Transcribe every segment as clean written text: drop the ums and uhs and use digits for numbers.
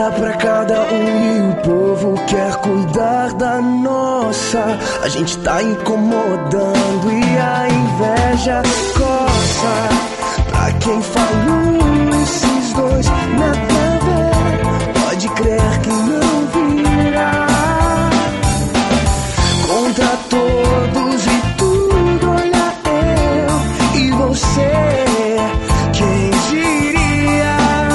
Vida pra cada um e o povo quer cuidar da nossa. A gente tá incomodando e a inveja coça. Pra quem falou esses dois nada a ver, pode crer que não virá. Contra todos e tudo, olha eu e você, quem diria?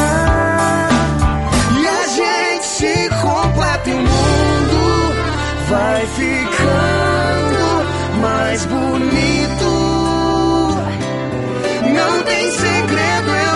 E a gente se completa e o mundo vai ficando mais bonito. Não tem segredo, eu